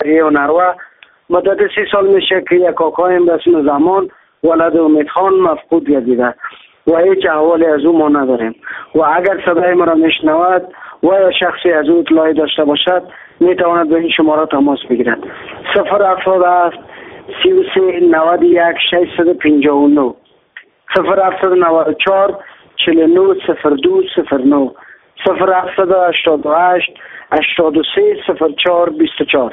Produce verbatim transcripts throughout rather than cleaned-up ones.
منطقه و نروه. مدت سی سال میشه که یک کاکایم به اسم زمان ولد امیدخان مفقود گردیده و هیچ احوالی از او ما نداریم و اگر صدای ما را میشنود و یا شخصی از او اطلاعی داشته باشد میتواند به این شماره تماس بگیرد. صفر هفتاد هفت سی و سه نود و یک ششصد و پنجاه و نه، صفر هفتاد و نود و چهار چهل و نه صفر دو صفر نه، صفر هفتاد و هشتاد و هشت هشتاد و سه صفر چهار بیست و چهار.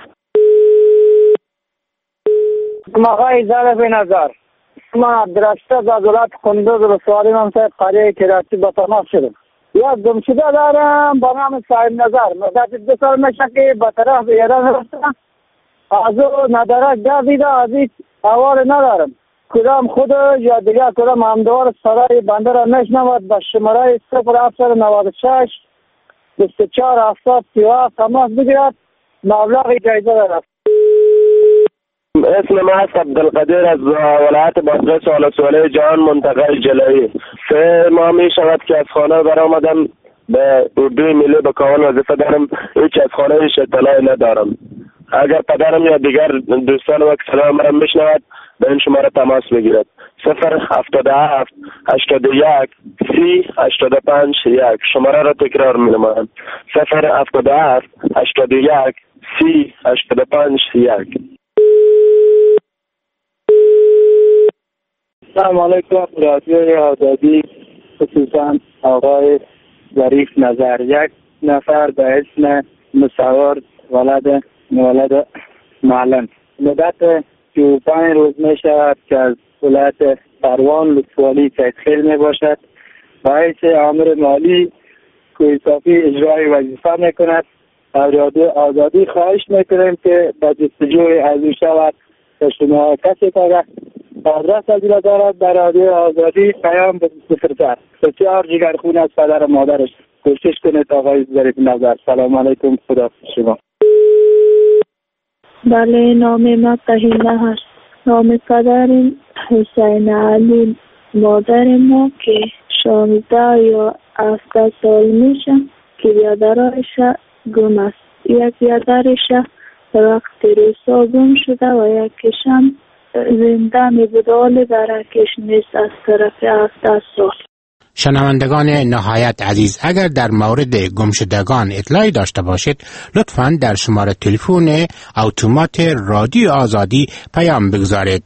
آقای زاده به نظر من عبدالرشید از ولایت کندوز رسوالی منطقه قریه کراچی با تماس شدم. یک گمشده دارم با نام صاحب نظر. مدت دو سال میشه که به طرف ایران رفتم. از او ندارک گردیده از هیچ احوال ندارم. کدام خود یا دیگر کدام همدوار صدای بنده را نشنود. به شماره صفر هفتاد و نود و شش بیست و چهار هفتاد سی و هفت تماس بگیرد. مبلغ جایزه دارد. اسم ما است عبدالقدیر از ولایت بادغیس ولسوالی جهان منطقه جلایی. سه ماه می شود که از خانه برآمدم. به اردوی ملی به کامل وظیفه دارم. هیچ از خانه هیچ اطلاعی ندارم. اگر پدرم یا دیگر دوستان وقت صدا مرا میشنود به این شماره تماس بگیرد. صفر هفتاد و هفت هشتاد و یک سی هشتاد و پنج یک. شماره را تکرار می نمایم. صفر هفتاد و هفت هشتاد و یک سی هشتاد و پنج یک. سلام علیکم. رادیوی آزادی، خصوصا آقای ظریف نظر. یک نفر به اسم مصور ولد ولد معلم مدت سی و پنج روز می شود که از ولایت پروان لطفالی تدخیل می باشد. باعث امر مالی کوهستانی اجرای وظیفه می کند. از رادیو آزادی خواهش می کنیم که به جستجوی از او شود که شما کسی که آدرس از را دارد در رادیو آزادی پیام بفرستد. بسیار جگرخون از پدر و مادرش. کوشش کنید آقای ظریف نظر. سلام علیکم. خدا شما. بله، نام ما تهیمه هست. نام پدر حسین علی، مادر ما که شانزده یا هفده سال میشه که بیادرش گم است. یک بیادرش وقت روسا گم شده و یکیشم زنده می بود، حال برکش نیست از طرف هفده سال. شنوندگان نهایت عزیز، اگر در مورد گمشدگان اطلاعی داشته باشید لطفاً در شماره تلفن اتومات رادیو آزادی پیام بگذارید.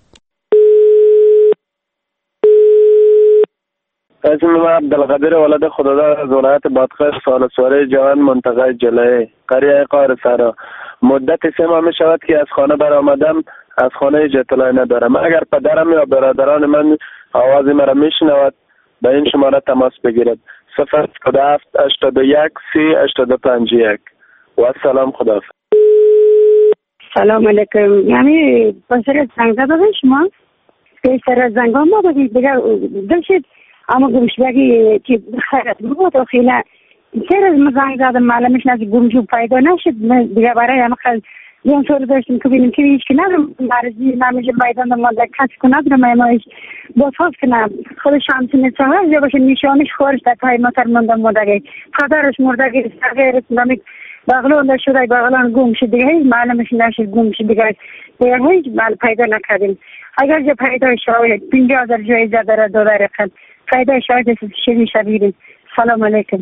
اسم من عبدالقدیر ولد خداداد از ولایت بادغیس ولسوالی جهان منطقه جلایی قریه قار سرا. مدت سه ماه می شود که از خانه برآمدم. از خانه هیچ اطلاعی ندارم. اگر پدرم یا برادران من آواز مرا میشنود به این شماره تماس بگیرد. صفر هفتاد و هفت هشتاد و یک سی هشتاد و پنج یک. و سلام. خدا. سلام علیکم. یعنی بسر زنگ زده شما که سر زنگ ما بگید دیگر داشتید اما گمشدگی که خیرت بود و خیلی سر از زنگ زدم معلمش نزد گمشو پیدا نشد. دیگر برای همه خیلی یون طور داشتیم که بینیم که هیچ که ندارم مرزی نمیشه میدان مانده کسی که ندارم اما هیچ باز کنم خود شمسی نتاها یا باشه نیشانش خورش در تای مطر مانده مردگی پدرش مردگی سرگیرت نمیک بغلان شده بغلان گم شد دیگه هیچ معلمش نشد گم شد دیگه دیگه هیچ مال پیدا نکردیم. اگر جا پیدا شاید پینجا هزار جایزه داره داره رخد پیدا شاید شدی شبیریم. سلام علیکم.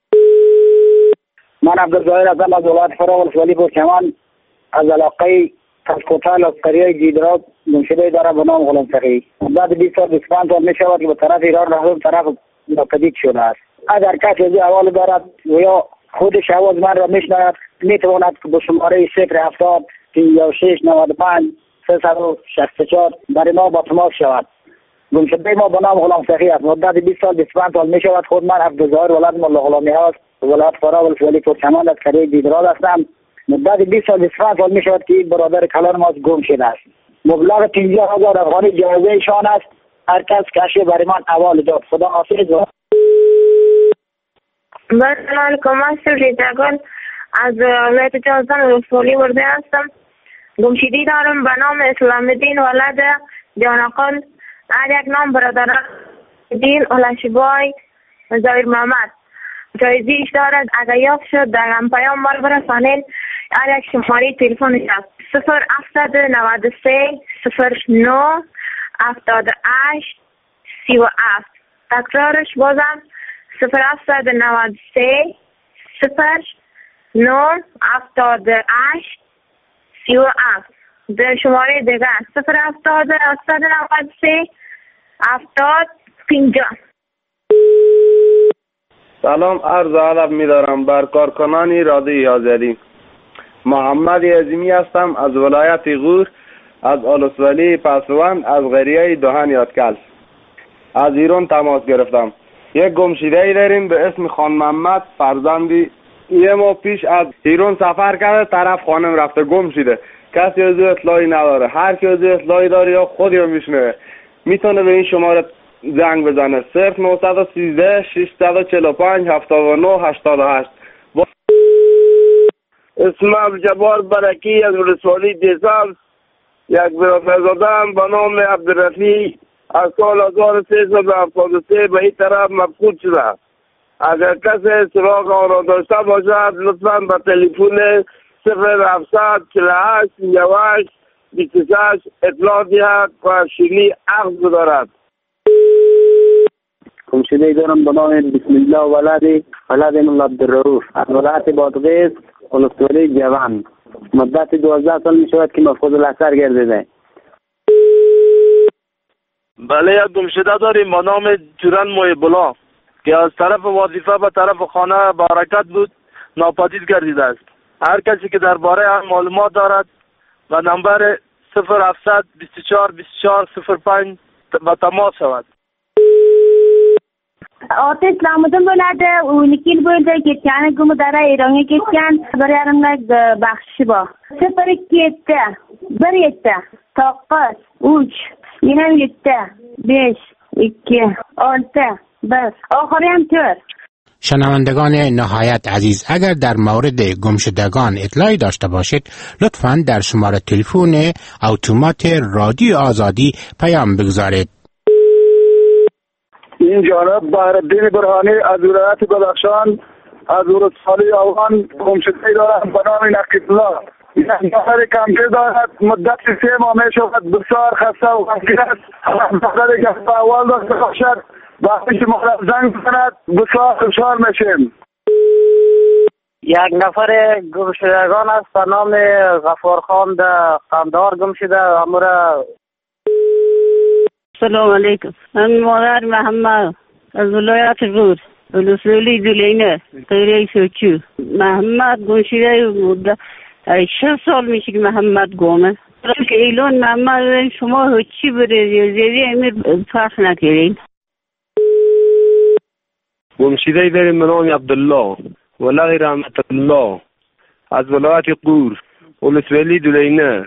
من عبدالظاهر ازم از ولایت فرا ولسوالی پورکمان از علاقه تسکوتال از قریه گیدراب گمشده دارم به نام غلام فقیه. بعد بیست سال بیست و پنج سال می شود که به طرف ایران رفتم، طرف ناپدید شده است. اگر کسی از احوال دارد و یا خودش آواز من را میشنود میتواند که به شماره صفر هفتاد پنجاه و شش نود و پنج سیصد و شصت و چهار برای ما با تماس شود. گمشده ما به نام غلام فقیه است. مدت بیست سال بیست و پنج سال می شود. خود من عبدالظاهر ولد ملا غلامی هاست ولایت فرا ولسوالی پورکمان از قریه گیدراب هستم. مدت بیست سال بیست و پنج سال می شود که برادر کلان ما گم شده است. مبلغ پنجاه هزار افغانی جایزه شان است. هر کس کشی برای من حوال داد. خدا حافظ. سلام علیکم. من شجاعان از ولایت جازان ولسوالی ورده هستم. گمشدگی دارم به نام اسلام الدین ولد جانقل. هر یک نام برادران دین اولشبای زایر محمد جایزیش دارد. اگر یافت شد در هم پیام مال برسانین هر یک شماره تلفنش است صفر هفتصد و نود و سه صفر نه هفتاد و هشت سی و هفت. تکرارش بازم صفر هفتصد و نود و سه صفر نه هفتاد و هشت سی و هفت. در شماره دیگه صفر هفتاد هفتصد و نود و سه هفتاد پنجاه. سلام، عرض ادب می‌دارم بر کارکنان رادیوی آزادی. محمد عظیمی هستم از ولایت غور، از آلوسولی پسوند، از قریه دهن یادکل. از ایران تماس گرفتم. یک گمشده‌ای داریم به اسم خان محمد، فرزندی یه ماه پیش از ایران سفر کرده، طرف خانم رفته، گم شده. کسی از او اطلاعی نداره. هر کی از او اطلاعی داره یا خودی رو میشنوه میتونه به این شماره زنگ بزنه: صفر نهصد و سیزده ششصد و چهل و پنج هفتاد و نه هشتاد و هشت. با... اسم عبدالجبار برکی از ولسوالی دیسال، یک برادرزاده‌ام به نام عبدالرفیع از سال هزار و سیصد و هفتاد و سه به این طرف مفقود شده. اگر کسی سراغ آن را داشته باشد لطفاً به تلفن صفر هفتصد چهل و هشت سی و هشت بیست و شش اطلاع دهد و شیلی عقد بدارد. گمشده‌ای دارم به نام بسم الله ولدی ولد من عبدالرؤوف از ولایت بادغیس، ولسوالی جوان. مدت دوازده سال می شود که مفقود الاثر گردیده. بله، یک گمشده داریم به نام جورن محب‌الله که از طرف وظیفه به طرف خانه به حرکت بود، ناپدید گردیده است. هر کسی که درباره آن معلومات دارد و نمبر صفر هفتصد بیست و چهار بیست و چهار صفر پنج به تماس شود. آتش لامدن بلده و نکیل بلده که چانه گم داره ایرانی که چان برای ارم بخشی با صفر کیته بریته تاقت اوچ اینم یته بیش اکی آلته بس آخری هم تر. شنوندگان نهایت عزیز، اگر در مورد گمشدگان اطلاعی داشته باشید لطفاً در شماره تلفن اتومات رادیو آزادی پیام بگذارید. این جانب بهرالدین برهانی از ولایت بدخشان، از ولسوالی آوان گمشده‌ای دارم به نام نقیب الله. یک نفر کمتر دارد، مدت سه ماه می شود، بسیار خسته و غمگین است. نفر که احوال داشته باشد وقتی که ما را زنگ بزند بسیار خوشحال میشیم. یک نفر گمشدگان است به نام غفارخان در قندهار گم شده. امورا سلام علیکم. من مادر محمد از ولایت غور، ولسوالی دولینه، قریه سوچو. محمد گم شده مدت شش سال میشه که محمد گمه. که ایلان محمد شما چی برید زیادی امیر پخش نکردین. گمشده‌ای داریم به نام عبدالله ولغی رحمت الله از ولایت غور، ولسوالی دولینه.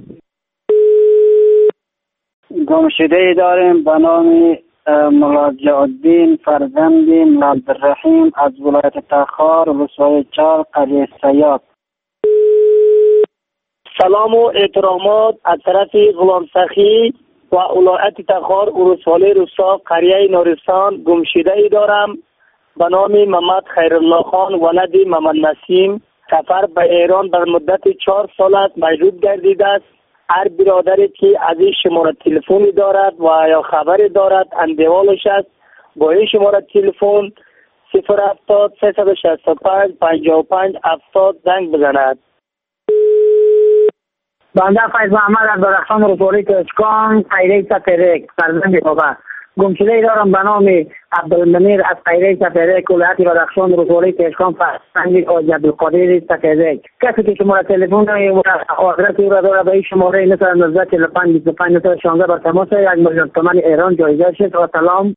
گمشده‌ای داریم به نام ملاجع الدین فرزند عبدالرحیم از ولایت تخار، ولسوالی چار، قریه سیاد. سلام و احترامات از طرف غلام سخی و ولایت تخار، ولسوالی روستا، قریه نورستان. گمشده‌ای دارم به نام محمد خیرالله خان ولد محمد نسیم. سفر به ایران در مدت چهار سال است مجروب گردیده است. هر برادری که از این شماره تلفنی دارد و یا خبری دارد اندوالش است با این شماره تلفن صفر هفتاد سیصد و شصت و پنج پنجاه و پنج هفتاد زنگ بزند. بنده فیض محمد از درخشان رسولی کشکان، قیره سپرک، فرزند بابا. گمشده‌ای دارم به نام عبدالمنیر از قیره سپرک، ولایت بدخشان، رسولی کشکان، فرزند آج عبدالقادر سپرک. کسی که شماره تلفن و آدرس او را داره به این شماره مثل نوزده چهل و پنج بیست و پنج شانزده بر تماس یک میلیون تومان ایران جایزه شد. و سلام.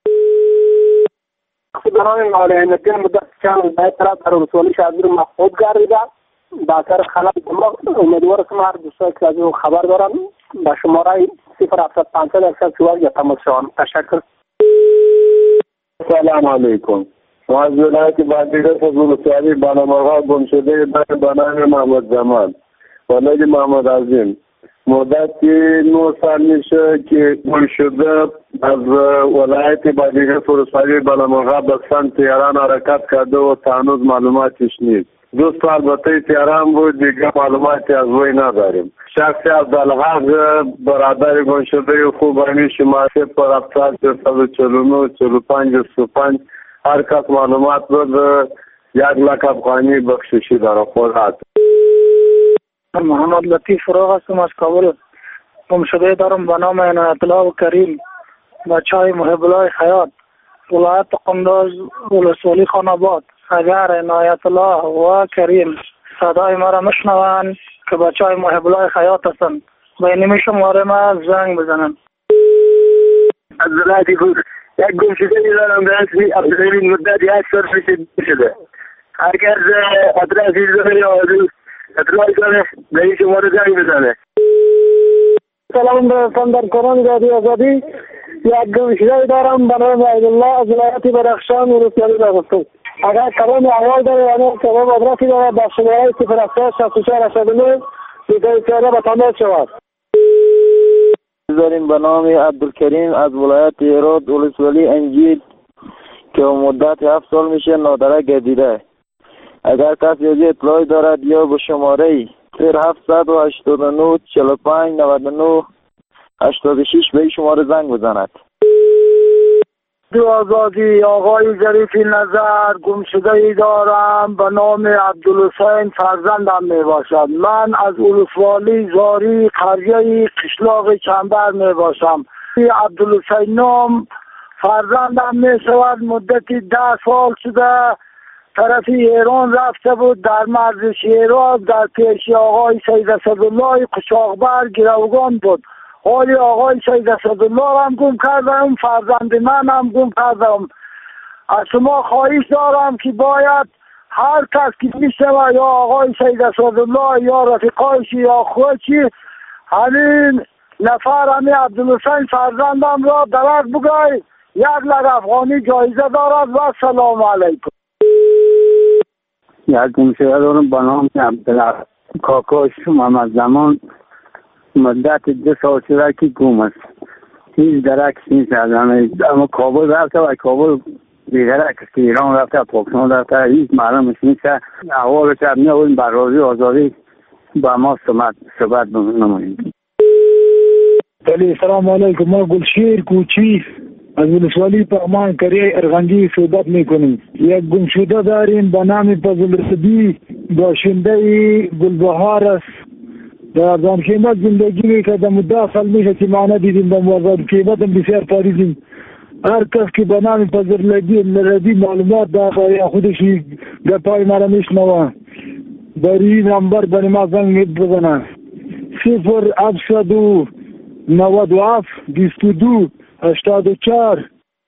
برای مالینتی مدت چند به طرف در رسولی شادر مفقود گردیده. باکر خلق ما امیدوار هستم هر دوستایی که از این خبر دارم با شماره صفر هفتاد پانصد اکصد چهار یا تماس شوم. تشکر. سلام علیکم. ما از ولایت بادغیس از ولسوالی بانامرغا گمشده به نام محمد جمال ولد محمد عظیم. مدتی نه سال میشه که گم شده از ولایت بادغیس ولسوالی بانامرغا به سمت ایران حرکت کرده و هنوز معلوماتش نیست. دوست البته تیران بود، دیگه معلوماتی از وی نداریم. شخص عبدالحق برادر گم شده خوب همی شما صفر هفتاد صد و چهل و نه چهل و پنج سی و پنج هر کس معلومات بود یک لک افغانی بخششی داره. خودت محمد لطیف فراغ هستم از کابل. گم شده دارم به نام عنایت الله کریم، بچه های محب الله حیات، ولایت قندوز، ولسوالی خان آباد. اگر عنایت الله و کریم صدای ما را مشنوند که بچه های محب الله حیات هستند، به این شماره ما زنگ بزنند. عبدالله بود یک گم شده دارم به اسمی عبدالله مدت یک سال شده. اگر ادرسی داره یا اطلاعی داره به این شماره زنگ بزنه. سلام برسان در کران رادیو آزادی. یک گم شده دارم به نام عبدالله از ولایت بدخشان ولسوالی داغستان. اگر کلام احوال داره یا نه سبب ادرسی داره با شماره صفر هفتاد شصت و چهار هشتاد و نه دیگه سیاره به تماس شود. داریم به نام عبدالکریم از ولایت هرات ولسوالی انجیل که مدت هفت سال میشه نادره گردیده. اگر کسی از اطلاعی دارد یا به شماره صفر هفتصد و هشتاد و نه چهل و پنج نود و نه هشتاد و شش به این شماره زنگ بزند. دو آزادی آقای ظریفی نظر گم شده ای دارم به نام عبدالحسین فرزندم می باشد. من از ولسوالی زاری قریه قشلاق چنبر می باشم. عبدالحسین نام فرزندم می شود. مدتی ده سال شده طرف ایران رفته بود، در مرز شیراز در پیش آقای سید اسدالله قشاقبر گروگان بود. حالی آقای سید اسدالله هم گم کردم، فرزند من هم گم کردم. از شما خواهش دارم که باید هر کس که میشنوه یا آقای سید اسدالله یا رفیقایش یا خودشی همین نفر همین عبدالحسین فرزندم را درک بگوی یک لک افغانی جایزه دارد و سلام علیکم. یک گم شده دارم به نام عبدالله کاکاش محمد زمان، مدت دو سال شده که گم است. هیچ درکش نیست. اما کابل رفته و کابل بیدرک است که ایران رفته پاکستان رفته هیچ معلومش نیست. احوالش هم می‌آوریم بر رادیو آزادی با ما صحبت نماییم. سلام علیکم. ما گلشیر کوچی از ولسوالی پغمان کریه ارغنجی صحبت میکنیم. یک گم شده داریم به نام فضلرشدی، باشنده گلبهار است. در زمخیمت زندگی میکرده مدت سال میشه که ما ندیدیم. در زمخیمت هم بسیار پاریدیم. هر کس که به نام فضلرشدی معلومات داره خودشی گپای مرا میشنوه در این نمبر بر ما زنگ بزنه صفر هفتصد و نود و هفت بیست و دو هشتاد و چهار.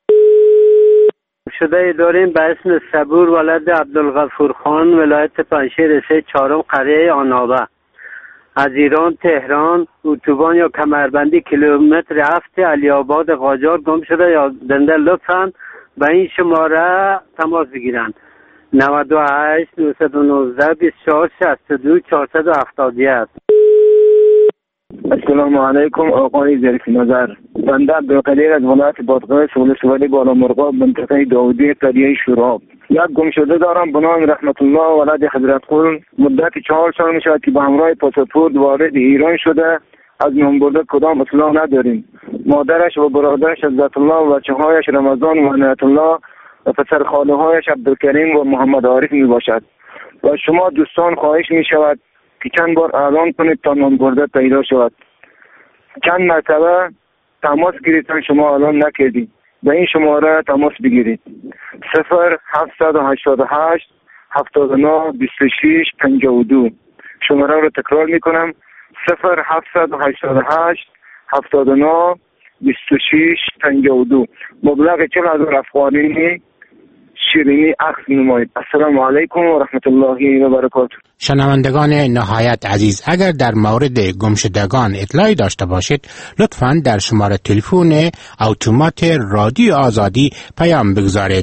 شده داریم به اسم صبور ولد عبدالغفور خان، ولایت پنجشیر سه چهارم قریه آنابه. از ایران تهران اتوبان یا کمربندی کیلومتر هفت علی آباد قاجار گم شده. یا دنده لطفاً به این شماره تماس بگیرند. نود و هشت نهصد و نوزده بیست و چهار شصت و دو چهارصد و هفتاد و یک. السلام علیکم آقای ظریفی نظر. بنده عبدالقدیر از ولایت بادغیس ولسوالی بالا مرغاب منطقه داودی قریه شوراب. یک گم شده دارم به نام رحمت الله ولد حضرت قل. مدت چهار سال می شود که به همراه پاسپورت وارد ایران شده. از نام برده کدام اصلاح نداریم. مادرش و برادرش عزت الله و بچه هایش رمضان و عنایت الله و پسر خاله هایش عبدالکریم و محمد عارف می باشد. و شما دوستان خواهش می شود که چند بار اعلان کنید تا نام برده پیدا شود. چند مرتبه تماس گرفتن شما اعلان نکردید. به این شماره تماس بگیرید. صفر هفتصد و هشتاد و هشت هفتاد و نه بیست و شش پنجاه و دو. شماره رو تکرار میکنم. صفر هفتصد و هشتاد و هشت هفتاد و نه بیست و شش پنجاه و دو. مبلغ چهل هزار افغانی شیرینی عکس نمایید. السلام علیکم و رحمت الله و برکاته. شنوندگان نهایت عزیز، اگر در مورد گمشدگان اطلاعی داشته باشید لطفاً در شماره تلفن اتومات رادیو آزادی پیام بگذارید.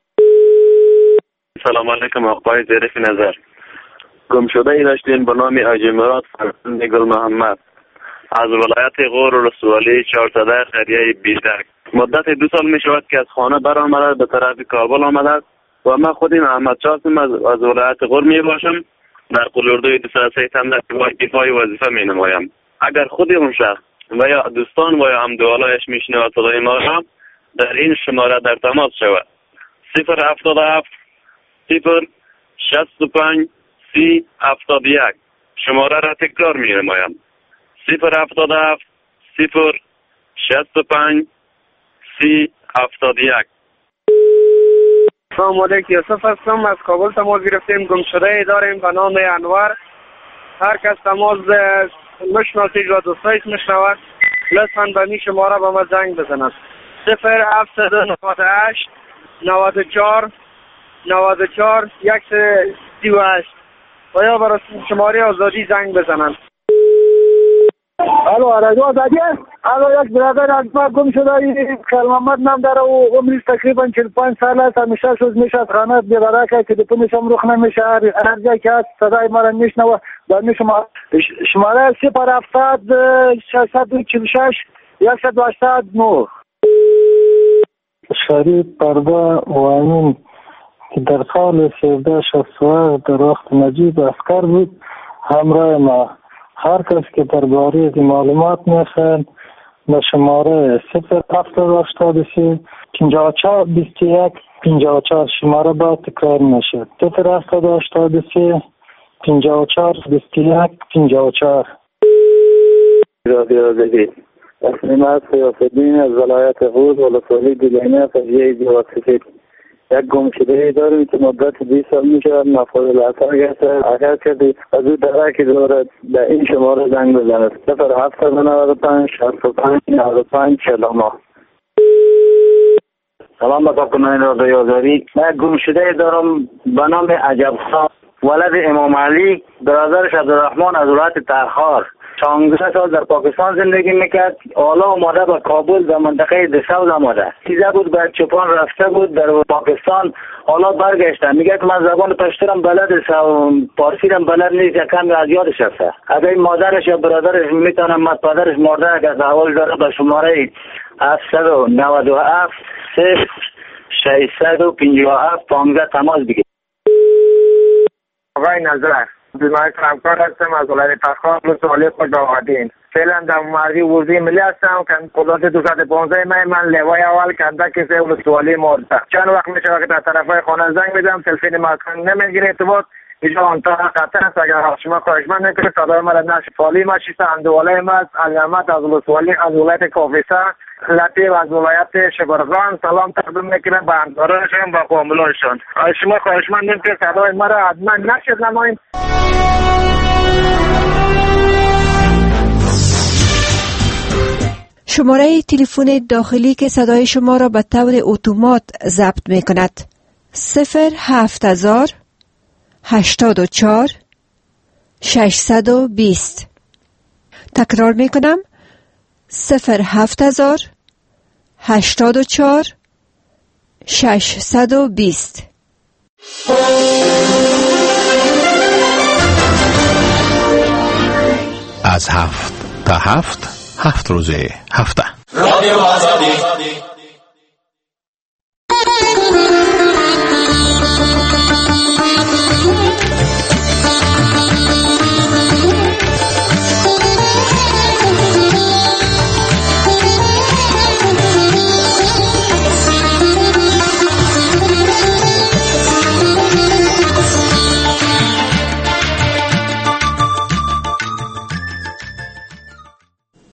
سلام علیکم آقای ظریفی نظر. گمشده ای داشتین به نام حاجی مراد فرزند گل محمد از ولایت غور ولسوالی چهارصده قریه بیدک. مدت دو سال می شود که از خانه برآمده به طرف کابل آمده. و من خودم احمد شاه هستم، از, از ولایت غور می باشم. در قلوردوی دویست و سه هم در ایفای وظیفه می نمایم. اگر خودی اون شخص و یا دوستان و یا همدوالایش میشنواد صدای ما را، در این شماره در تماس شود. صفر هفتاد و هفت صفر شصت و پنج سی هفتاد و یک. شماره را تکرار می نمایم. صفر هفتاد و هفت صفر شصت و پنج سی هفتاد و یک. سلام علیکم، یوسف هستم. از کابل تماس گرفتیم. گمشده داریم به نام انور. هر کس تماس مشناسید و دوستایش میشنود لطفاً به این شماره به ما زنگ بزند. صفر هفتصد و نود و هشت نود و چهار نود و چهار صد و سی و هشت و یا برای شماره آزادی زنگ بزنند. الو رادیو آزادی است. الو یک برادر از ما گم شده خیل محمد نام داره و عمرش تقریبا چهل و پنج سال است. همیشه شد میشه از خانه بی‌برا که تلفنش هم رخ نمیشه. هر جا که هست صدای ما را میشنوه. با شما شماره صفر هفتاد ششصد و چهل و شش صد و هشتاد و نه. شریف پرده و امین که در سال سیزده شصت و هشت در وقت نجیب عسکر بود همراه ما. هر کس که درباره معلومات میخواهد به شماره صفر هفتاد هشتاد و سه پنجاه و چهار بیست و یک پنجاه و چهار شماره با تکرار میشه. صفر هفتاد هشتاد و سه پنجاه و چهار بیست و یک پنجاه و چهار. رادیو آزادی. اسم من سیافت‌دین از ولایت غور ولسوالی گیلانی فضیه دیوار سفید. یک گمشده داریم که مدت بیست سال میشه نفاذ الاثر گرفته. اگر کسی از او درکی دارد به این شماره زنگ بزند. صفر هفتاد و نود و پنج شصت و پنج نود و پنج چهل و نه. سلام با کارکنان رادیو آزادی. من گمشده دارم به نام عجب خان ولد امام علی، برادرش عبدالرحمن از ولایت ترخار. شانزده سال در پاکستان زندگی میکرد. حالا آماده به کابل در منطقه دسوز آماده. سیزه بود به چوپان رفته بود در پاکستان. حالا برگشته میگه که من زبان پشتورم بلد پارسیرم بلد نیست، یکم از یادش رفته. اگر مادرش یا برادرش میتونم مد پدرش مرده اگر احوال داره به شماره هفتصد و نود و هفت صفر ششصد و پنجاه و هفت پانزده تماس بگیر. آقای نظر من همکار هستم از ولایت تخار لسوالی خوش آمدین. فعلا در مردی ورزی ملی هستم که قدرت دویست و پانزده من من لوای اول کنده کسی لسوالی مرده. چند وقت میشه که در طرفای خانه زنگ میدم تلفن مسکن نمیگیره ارتباط. اینجا آنتا قطع است. اگر شما خواهشمند نکنید صدای من نشر فالی ما شیسته اندوالای ما از علامت از لسوالی از ولایت کافیسا لطیف از ولایت شبرغان سلام تقدیم میکنم به همکارانشان و فامیلانشان. شما خواهشمند نکنید صدای ما را حتما نشر نمایید. شماره تلفن داخلی که صدای شما را به طور اتومات ضبط می کند صفر هفت هزار هشتاد و چهار ششصد و بیست. تکرار می کنم صفر هفت هزار هشتاد و چهار ششصد و بیست. از هفت تا هفت هفت روزه هفته. رادیو آزادی